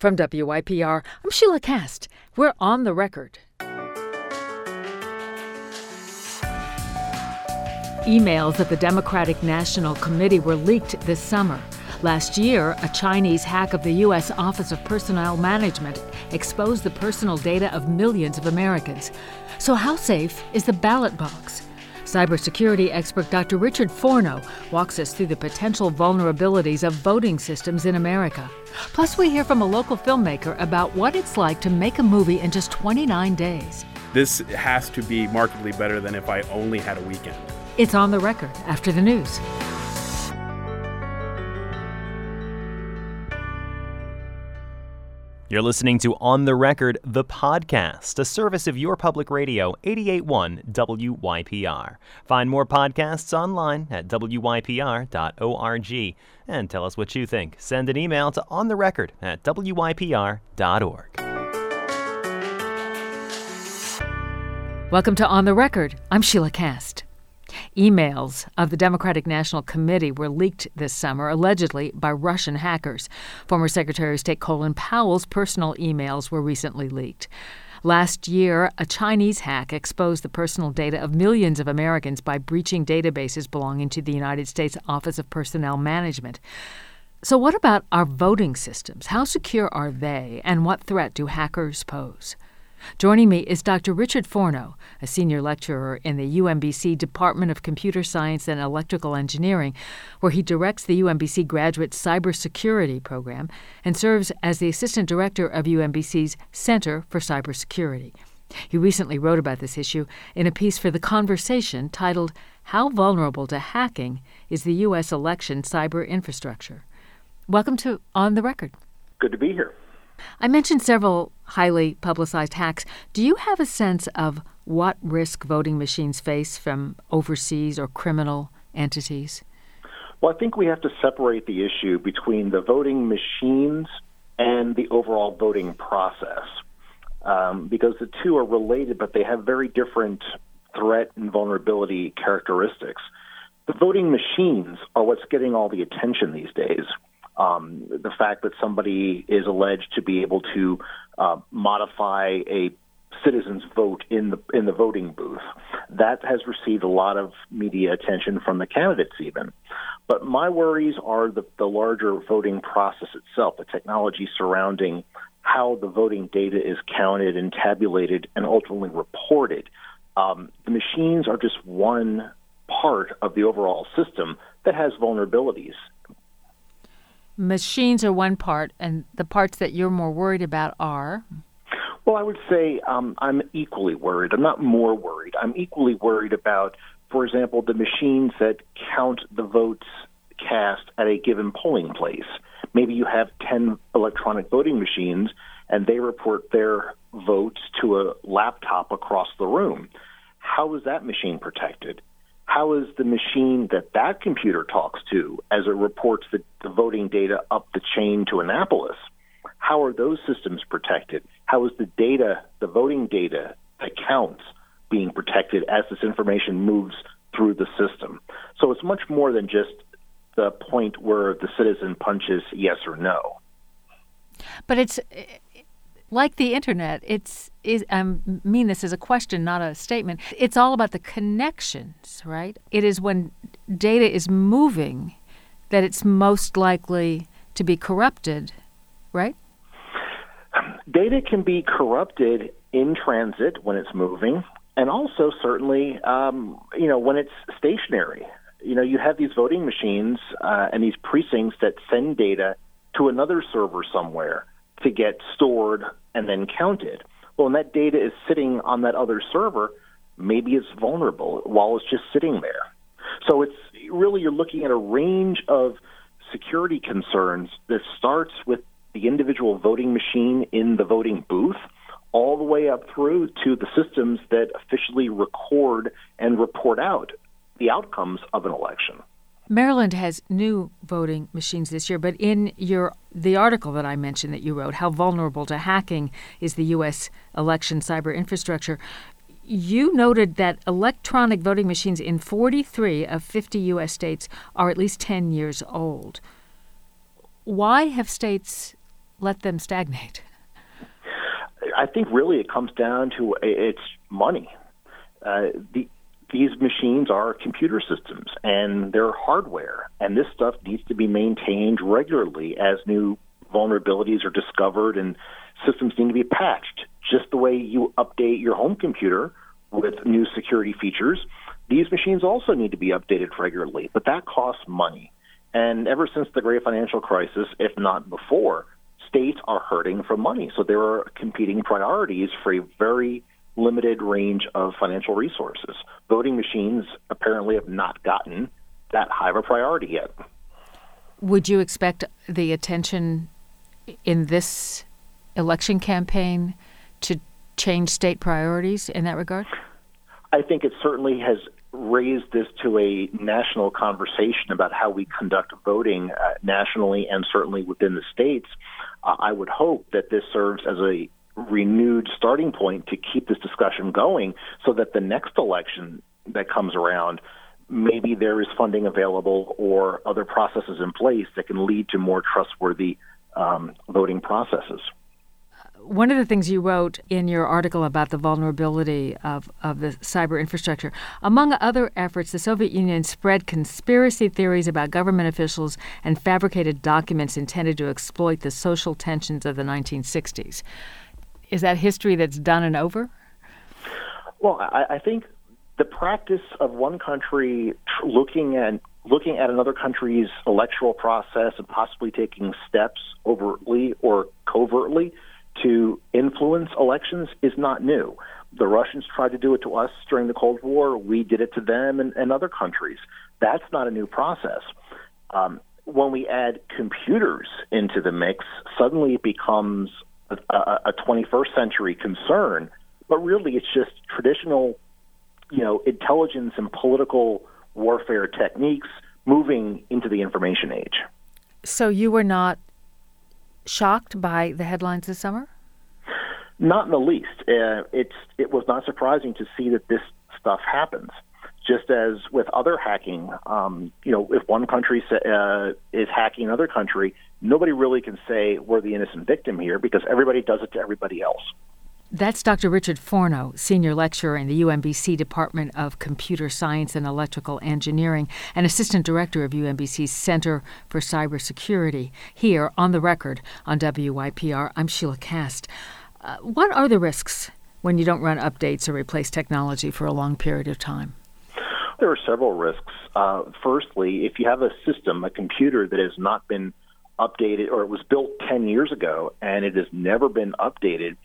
From WYPR, I'm Sheila Kast. We're on the record. Emails of the Democratic National Committee were leaked this summer. Last year, a Chinese hack of the U.S. Office of Personnel Management exposed the personal data of millions of Americans. So how safe is the ballot box? Cybersecurity expert Dr. Richard Forno walks us through the potential vulnerabilities of voting systems in America. Plus, we hear from a local filmmaker about what it's like to make a movie in just 29 days. This has to be markedly better than if I only had a weekend. It's On the Record after the news. You're listening to On the Record, the podcast, a service of your public radio, 88.1 WYPR. Find more podcasts online at wypr.org. And tell us what you think. Send an email to ontherecord@wypr.org. Welcome to On the Record. I'm Sheila Kast. Emails of the Democratic National Committee were leaked this summer, allegedly by Russian hackers. Former Secretary of State Colin Powell's personal emails were recently leaked. Last year, a Chinese hack exposed the personal data of millions of Americans by breaching databases belonging to the United States Office of Personnel Management. So what about our voting systems? How secure are they, and what threat do hackers pose? Joining me is Dr. Richard Forno, a senior lecturer in the UMBC Department of Computer Science and Electrical Engineering, where he directs the UMBC Graduate Cybersecurity Program and serves as the assistant director of UMBC's Center for Cybersecurity. He recently wrote about this issue in a piece for The Conversation titled, "How Vulnerable to Hacking is the U.S. Election Cyber Infrastructure?" Welcome to On the Record. Good to be here. I mentioned several highly publicized hacks. Do you have a sense of what risk voting machines face from overseas or criminal entities? Well, I think we have to separate the issue between the voting machines and the overall voting process, because the two are related, but they have very different threat and vulnerability characteristics. The voting machines are what's getting all the attention these days. The fact that somebody is alleged to be able to modify a citizen's vote in the voting booth, that has received a lot of media attention from the candidates even. But my worries are the larger voting process itself, the technology surrounding how the voting data is counted and tabulated and ultimately reported. The machines are just one part of the overall system that has vulnerabilities. Machines are one part, and the parts that you're more worried about are? Well, I would say I'm equally worried. I'm not more worried. I'm equally worried about, for example, the machines that count the votes cast at a given polling place. Maybe you have 10 electronic voting machines, and they report their votes to a laptop across the room. How is that machine protected? How is the machine that computer talks to as it reports the voting data up the chain to Annapolis? How are those systems protected? How is the voting data that counts, being protected as this information moves through the system? So it's much more than just the point where the citizen punches yes or no. But it's like the internet, I mean this as a question, not a statement. It's all about the connections, right? It is when data is moving that it's most likely to be corrupted, right? Data can be corrupted in transit when it's moving, and also certainly, when it's stationary. You have these voting machines and these precincts that send data to another server somewhere to get stored and then counted. Well, when that data is sitting on that other server, maybe it's vulnerable while it's just sitting there. So it's really, you're looking at a range of security concerns that starts with the individual voting machine in the voting booth all the way up through to the systems that officially record and report out the outcomes of an election. Maryland has new voting machines this year, but in the article that I mentioned that you wrote, How Vulnerable to Hacking is the U.S. Election Cyber Infrastructure, you noted that electronic voting machines in 43 of 50 U.S. states are at least 10 years old. Why have states let them stagnate? I think really it comes down to it's money. These machines are computer systems, and they're hardware, and this stuff needs to be maintained regularly as new vulnerabilities are discovered and systems need to be patched. Just the way you update your home computer with new security features, these machines also need to be updated regularly, but that costs money. And ever since the great financial crisis, if not before, states are hurting for money. So there are competing priorities for a very limited range of financial resources. Voting machines apparently have not gotten that high of a priority yet. Would you expect the attention in this election campaign to change state priorities in that regard? I think it certainly has raised this to a national conversation about how we conduct voting nationally and certainly within the states. I would hope that this serves as a renewed starting point to keep this discussion going so that the next election that comes around, maybe there is funding available or other processes in place that can lead to more trustworthy voting processes. One of the things you wrote in your article about the vulnerability of the cyber infrastructure, among other efforts, the Soviet Union spread conspiracy theories about government officials and fabricated documents intended to exploit the social tensions of the 1960s. Is that history that's done and over? Well, I think the practice of one country looking at another country's electoral process and possibly taking steps overtly or covertly to influence elections is not new. The Russians tried to do it to us during the Cold War. We did it to them and other countries. That's not a new process. When we add computers into the mix, suddenly it becomes a 21st century concern. But really, it's just traditional, intelligence and political warfare techniques moving into the information age. So you were not shocked by the headlines this summer? Not in the least. It was not surprising to see that this stuff happens. Just as with other hacking, if one country is hacking another country, nobody really can say we're the innocent victim here because everybody does it to everybody else. That's Dr. Richard Forno, senior lecturer in the UMBC Department of Computer Science and Electrical Engineering and assistant director of UMBC's Center for Cybersecurity. Here on The Record on WYPR, I'm Sheila Kast. What are the risks when you don't run updates or replace technology for a long period of time? There are several risks. Firstly, if you have a system, a computer that has not been updated, or it was built 10 years ago and it has never been updated,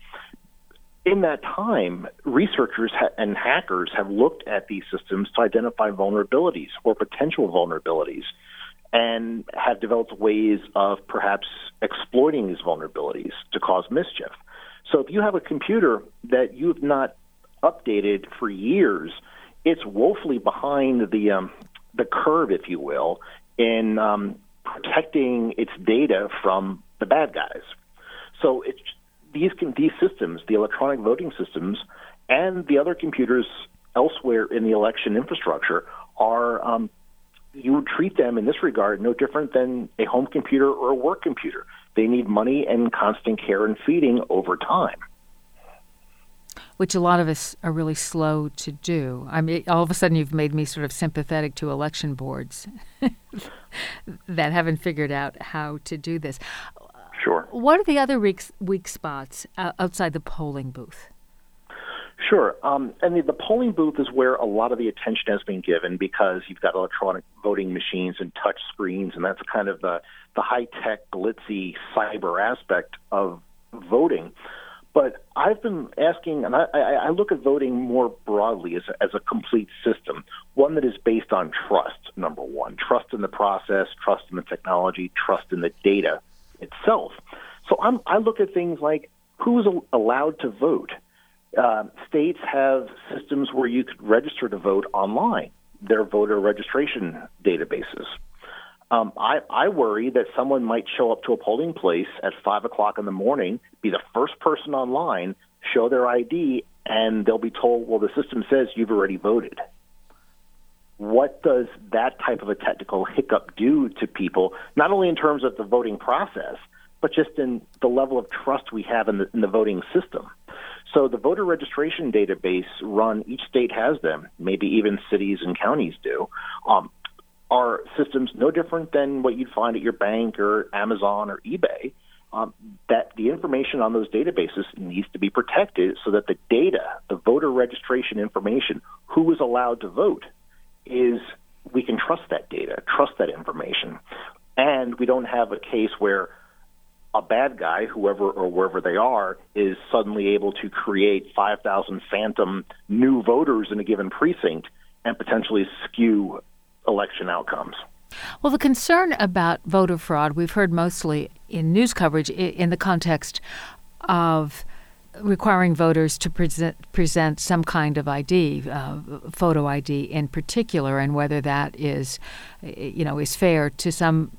in that time, researchers and hackers have looked at these systems to identify vulnerabilities or potential vulnerabilities and have developed ways of perhaps exploiting these vulnerabilities to cause mischief. So if you have a computer that you have not updated for years, it's woefully behind the curve, if you will, in protecting its data from the bad guys. So these systems, the electronic voting systems, and the other computers elsewhere in the election infrastructure are, you would treat them in this regard no different than a home computer or a work computer. They need money and constant care and feeding over time. Which a lot of us are really slow to do. I mean, all of a sudden you've made me sort of sympathetic to election boards that haven't figured out how to do this. Sure. What are the other weak spots outside the polling booth? Sure. And the polling booth is where a lot of the attention has been given because you've got electronic voting machines and touch screens, and that's kind of the high-tech, glitzy cyber aspect of voting. But I've been asking, and I look at voting more broadly as a complete system, one that is based on trust, number one. Trust in the process, trust in the technology, trust in the data itself. So I look at things like who's allowed to vote. States have systems where you could register to vote online, their voter registration databases. I worry that someone might show up to a polling place at 5 o'clock in the morning, be the first person online, show their ID, and they'll be told, well, the system says you've already voted. What does that type of a technical hiccup do to people, not only in terms of the voting process, but just in the level of trust we have in the voting system. So the voter registration database each state has them, maybe even cities and counties do, are systems no different than what you'd find at your bank or Amazon or eBay, that the information on those databases needs to be protected so that the data, the voter registration information, who was allowed to vote, we can trust that data, trust that information. And we don't have a case where a bad guy, whoever or wherever they are, is suddenly able to create 5,000 phantom new voters in a given precinct and potentially skew election outcomes. Well, the concern about voter fraud, we've heard mostly in news coverage in the context of requiring voters to present some kind of ID, photo ID in particular, and whether that is fair to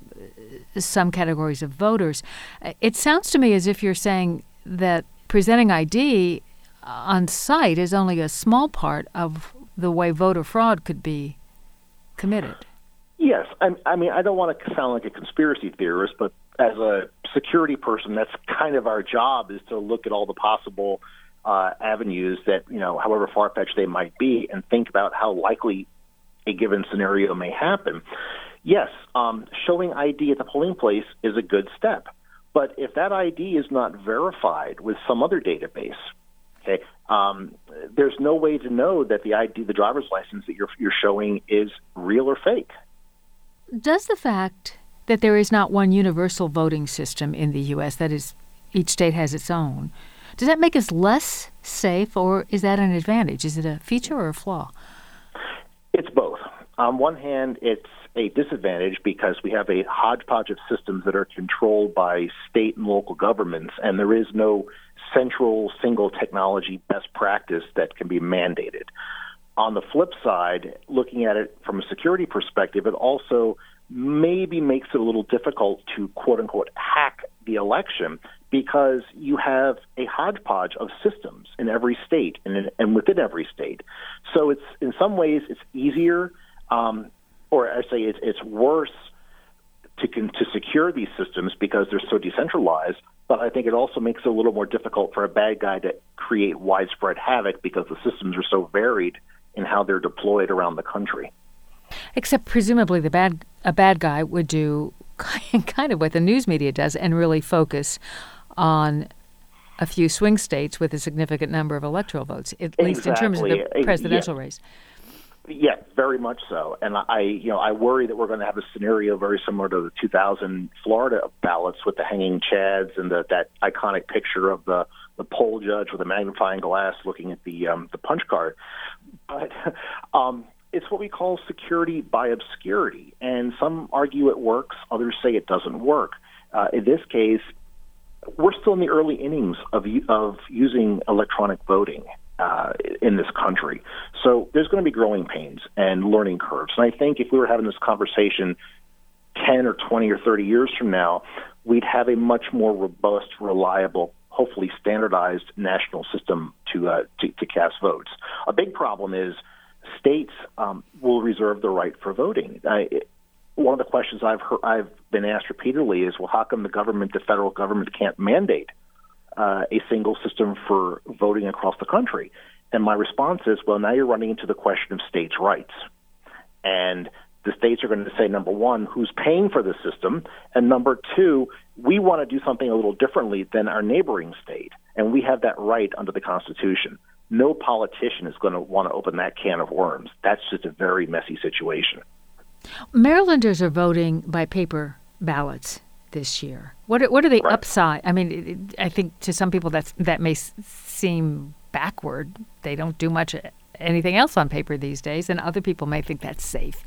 some categories of voters. It sounds to me as if you're saying that presenting ID on site is only a small part of the way voter fraud could be committed. Yes. I mean, I don't want to sound like a conspiracy theorist, but as a security person, that's kind of our job, is to look at all the possible avenues that, however far-fetched they might be, and think about how likely a given scenario may happen. Yes, showing ID at the polling place is a good step. But if that ID is not verified with some other database, okay, there's no way to know that the ID, the driver's license that you're showing, is real or fake. Does the fact that there is not one universal voting system in the U.S., that is, each state has its own, does that make us less safe, or is that an advantage? Is it a feature or a flaw? It's both. On one hand, it's a disadvantage because we have a hodgepodge of systems that are controlled by state and local governments, and there is no central single technology best practice that can be mandated. On the flip side, looking at it from a security perspective, it also maybe makes it a little difficult to, quote-unquote, hack the election because you have a hodgepodge of systems in every state and within every state. So it's in some ways it's easier, or I say it's worse to secure these systems because they're so decentralized, but I think it also makes it a little more difficult for a bad guy to create widespread havoc because the systems are so varied in how they're deployed around the country. Except presumably a bad guy would do kind of what the news media does and really focus on a few swing states with a significant number of electoral votes, at least in terms of the presidential race. Yeah, very much so. And I worry that we're going to have a scenario very similar to the 2000 Florida ballots with the hanging chads and that iconic picture of the poll judge with a magnifying glass looking at the punch card. But it's what we call security by obscurity, and some argue it works, others say it doesn't work. In this case, we're still in the early innings of using electronic voting in this country. So there's going to be growing pains and learning curves. And I think if we were having this conversation 10 or 20 or 30 years from now, we'd have a much more robust, reliable, hopefully standardized national system to cast votes. A big problem is states will reserve the right for voting. One of the questions I've been asked repeatedly is, well, how come the federal government can't mandate a single system for voting across the country? And my response is, well, now you're running into the question of states' rights. And the states are going to say, number one, who's paying for the system? And number two, we want to do something a little differently than our neighboring state. And we have that right under the Constitution. No politician is going to want to open that can of worms. That's just a very messy situation. Marylanders are voting by paper ballots this year. What are the upside? I mean, I think to some people that may seem backward. They don't do anything else on paper these days, and other people may think that's safe.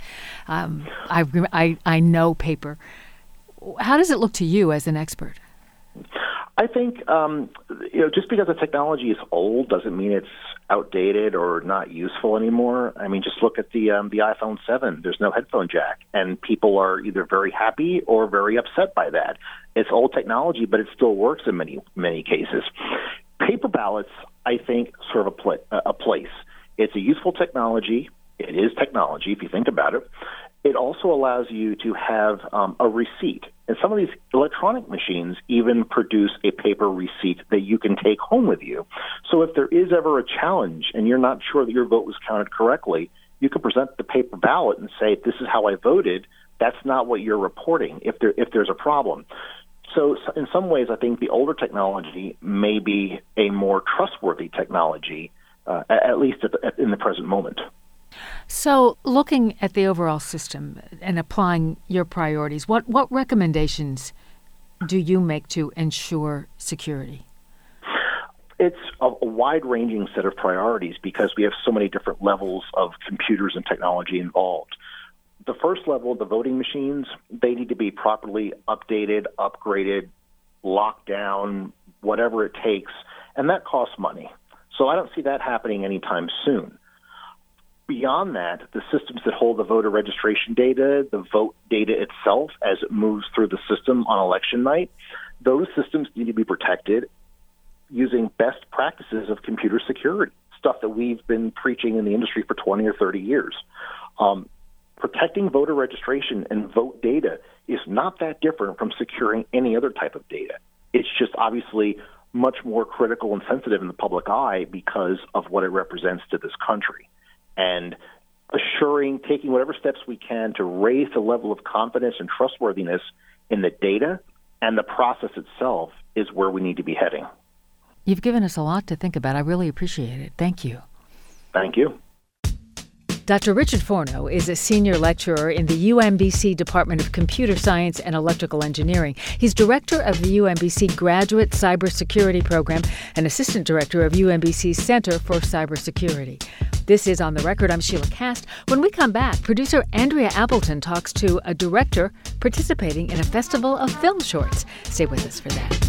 I know paper. How does it look to you as an expert? I think just because the technology is old doesn't mean it's outdated or not useful anymore. I mean, just look at the iPhone 7. There's no headphone jack, and people are either very happy or very upset by that. It's old technology, but it still works in many cases. Paper ballots, I think, serve a place. It's a useful technology. It is technology, if you think about it. It also allows you to have a receipt. And some of these electronic machines even produce a paper receipt that you can take home with you. So if there is ever a challenge and you're not sure that your vote was counted correctly, you can present the paper ballot and say, this is how I voted. That's not what you're reporting if there's a problem. So in some ways, I think the older technology may be a more trustworthy technology, at least in the present moment. So looking at the overall system and applying your priorities, what recommendations do you make to ensure security? It's a wide-ranging set of priorities because we have so many different levels of computers and technology involved. The first level, the voting machines, they need to be properly updated, upgraded, locked down, whatever it takes, and that costs money. So I don't see that happening anytime soon. Beyond that, the systems that hold the voter registration data, the vote data itself as it moves through the system on election night, those systems need to be protected using best practices of computer security, stuff that we've been preaching in the industry for 20 or 30 years. Protecting voter registration and vote data is not that different from securing any other type of data. It's just obviously much more critical and sensitive in the public eye because of what it represents to this country. And taking whatever steps we can to raise the level of confidence and trustworthiness in the data and the process itself is where we need to be heading. You've given us a lot to think about. I really appreciate it. Thank you. Thank you. Dr. Richard Forno is a senior lecturer in the UMBC Department of Computer Science and Electrical Engineering. He's director of the UMBC Graduate Cybersecurity Program and assistant director of UMBC's Center for Cybersecurity. This is On the Record. I'm Sheila Cast. When we come back, producer Andrea Appleton talks to a director participating in a festival of film shorts. Stay with us for that.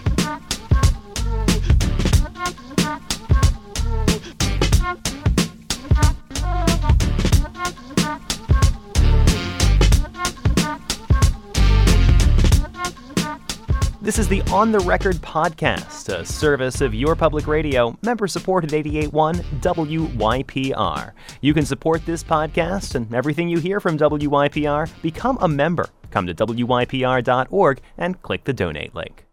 This is the On the Record podcast, a service of your public radio, member-supported 88.1 WYPR. You can support this podcast and everything you hear from WYPR. Become a member. Come to WYPR.org and click the donate link.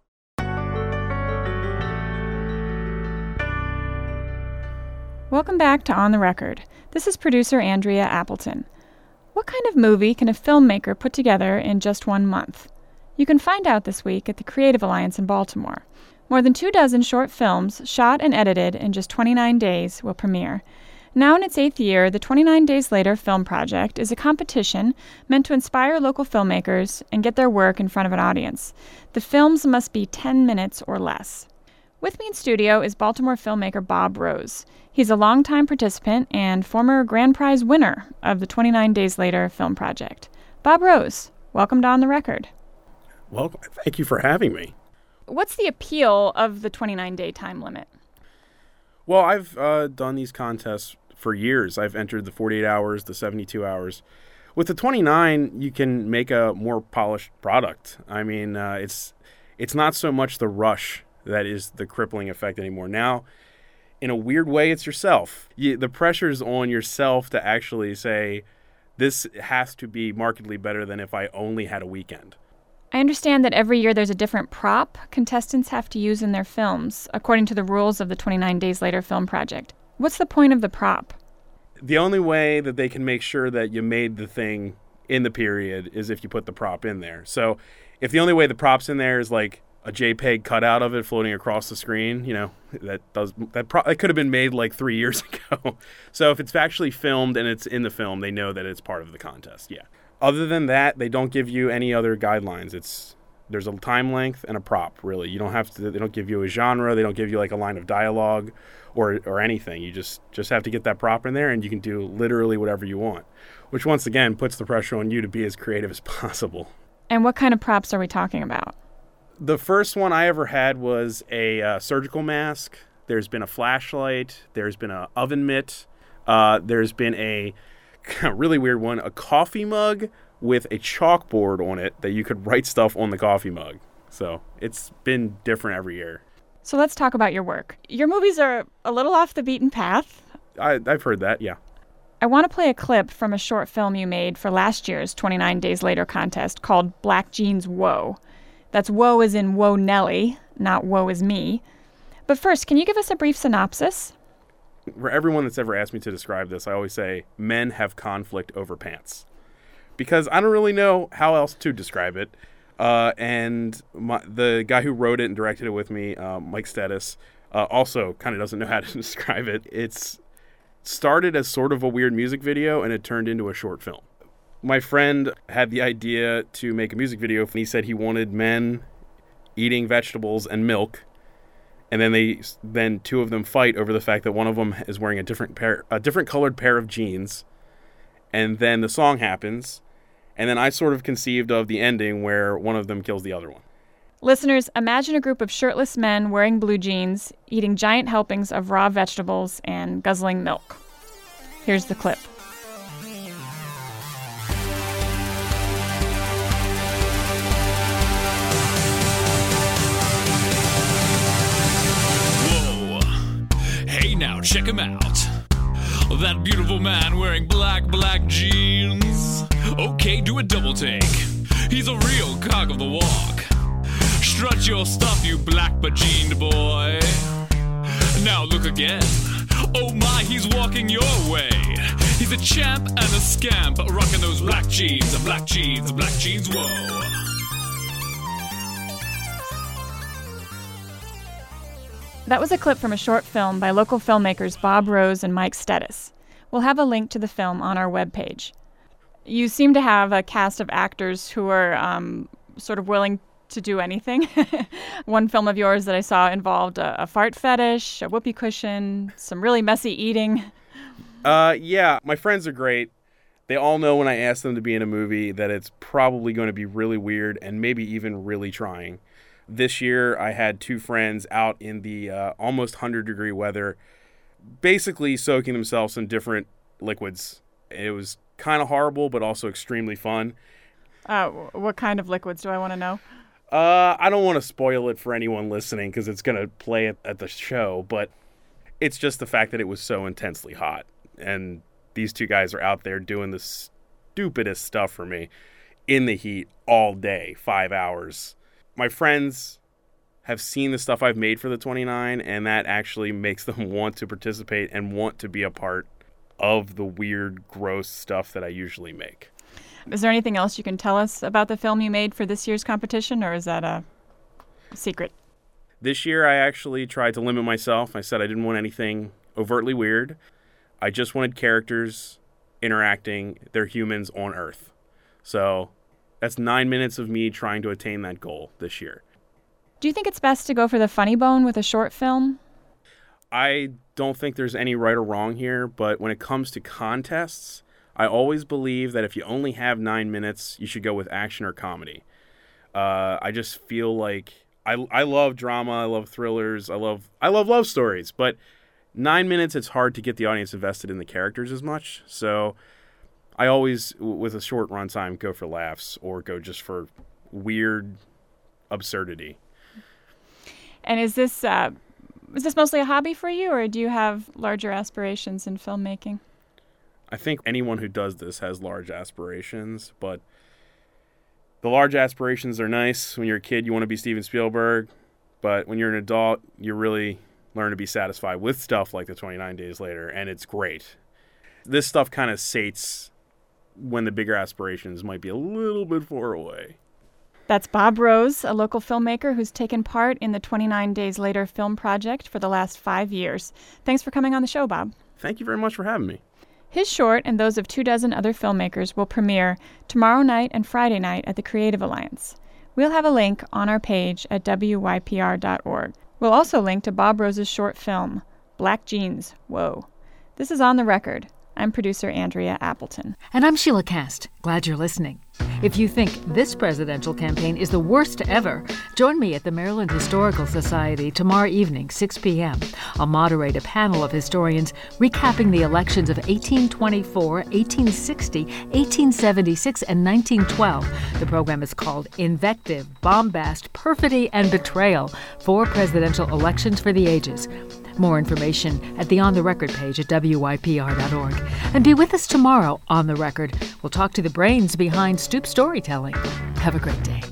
Welcome back to On the Record. This is producer Andrea Appleton. What kind of movie can a filmmaker put together in just 1 month? You can find out this week at the Creative Alliance in Baltimore. More than 24 short films, shot and edited in just 29 days, will premiere. Now in its 8th year, the 29 Days Later Film Project is a competition meant to inspire local filmmakers and get their work in front of an audience. The films must be 10 minutes or less. With me in studio is Baltimore filmmaker Bob Rose. He's a longtime participant and former grand prize winner of the 29 Days Later Film Project. Bob Rose, welcome to On the Record. Well, thank you for having me. What's the appeal of the 29-day time limit? Well, I've done these contests for years. I've entered the 48 hours, the 72 hours. With the 29, you can make a more polished product. I mean, it's not so much the rush that is the crippling effect anymore. Now, in a weird way, it's yourself. The pressure's on yourself to actually say, this has to be markedly better than if I only had a weekend. I understand that every year there's a different prop contestants have to use in their films, according to the rules of the 29 Days Later Film Project. What's the point of the prop? The only way that they can make sure that you made the thing in the period is if you put the prop in there. So if the only way the prop's in there is like a JPEG cutout of it floating across the screen, it could have been made like 3 years ago. So if it's actually filmed and it's in the film, they know that it's part of the contest, yeah. Other than that, they don't give you any other guidelines. There's a time length and a prop, really. You don't have to. They don't give you a genre. They don't give you like a line of dialogue or anything. You just have to get that prop in there, and you can do literally whatever you want, which once again puts the pressure on you to be as creative as possible. And what kind of props are we talking about? The first one I ever had was a surgical mask. There's been a flashlight. There's been an oven mitt. There's been a really weird one, a coffee mug with a chalkboard on it that you could write stuff on the coffee mug. So it's been different every year. So let's talk about your work. Your movies are a little off the beaten path. I've heard that, yeah. I want to play a clip from a short film you made for last year's 29 Days Later contest called Black Jeans Whoa. That's whoa as in whoa Nelly, not woe is me. But first, can you give us a brief synopsis? For everyone that's ever asked me to describe this, I always say men have conflict over pants. Because I don't really know how else to describe it. The guy who wrote it and directed it with me, Mike Stetis, also kind of doesn't know how to describe it. It's started as sort of a weird music video, and it turned into a short film. My friend had the idea to make a music video, and he said he wanted men eating vegetables and milk, and then two of them fight over the fact that one of them is wearing a different colored pair of jeans, and then the song happens, and then I sort of conceived of the ending where one of them kills the other one. Listeners, imagine a group of shirtless men wearing blue jeans, eating giant helpings of raw vegetables, and guzzling milk. Here's the clip. Now check him out. That beautiful man wearing black jeans. Okay, do a double take. He's a real cock of the walk. Strut your stuff, you black jeaned boy. Now look again. Oh my, he's walking your way. He's a champ and a scamp, rocking those black jeans, black jeans, whoa. That was a clip from a short film by local filmmakers Bob Rose and Mike Stetis. We'll have a link to the film on our webpage. You seem to have a cast of actors who are sort of willing to do anything. One film of yours that I saw involved a fart fetish, a whoopee cushion, some really messy eating. Yeah, my friends are great. They all know when I ask them to be in a movie that it's probably going to be really weird and maybe even really trying. This year, I had two friends out in the almost 100-degree weather, basically soaking themselves in different liquids. It was kind of horrible, but also extremely fun. What kind of liquids do I want to know? I don't want to spoil it for anyone listening because it's going to play at the show, but it's just the fact that it was so intensely hot. And these two guys are out there doing the stupidest stuff for me in the heat all day, 5 hours. My friends have seen the stuff I've made for the 29, and that actually makes them want to participate and want to be a part of the weird, gross stuff that I usually make. Is there anything else you can tell us about the film you made for this year's competition, or is that a secret? This year, I actually tried to limit myself. I said I didn't want anything overtly weird. I just wanted characters interacting. They're humans on Earth. So that's 9 minutes of me trying to attain that goal this year. Do you think it's best to go for the funny bone with a short film? I don't think there's any right or wrong here, but when it comes to contests, I always believe that if you only have 9 minutes, you should go with action or comedy. I just feel like I love drama, I love thrillers, I love love stories, but 9 minutes, it's hard to get the audience invested in the characters as much. So I always, with a short runtime, go for laughs or go just for weird absurdity. And is this mostly a hobby for you, or do you have larger aspirations in filmmaking? I think anyone who does this has large aspirations, but the large aspirations are nice. When you're a kid, you want to be Steven Spielberg, but when you're an adult, you really learn to be satisfied with stuff like the 29 Days Later, and it's great. This stuff kind of sates when the bigger aspirations might be a little bit far away. That's Bob Rose, a local filmmaker who's taken part in the 29 Days Later film project for the last 5 years. Thanks for coming on the show, Bob. Thank you very much for having me. His short and those of 24 other filmmakers will premiere tomorrow night and Friday night at the Creative Alliance. We'll have a link on our page at wypr.org. We'll also link to Bob Rose's short film, Black Jeans, Whoa. This is On the Record. I'm producer Andrea Appleton. And I'm Sheila Cast. Glad you're listening. If you think this presidential campaign is the worst ever, join me at the Maryland Historical Society tomorrow evening, 6 p.m. I'll moderate a panel of historians recapping the elections of 1824, 1860, 1876, and 1912. The program is called Invective, Bombast, Perfidy, and Betrayal: 4 Presidential Elections for the Ages. More information at the On the Record page at WYPR.org. And be with us tomorrow on The Record. We'll talk to the brains behind Stoop Storytelling. Have a great day.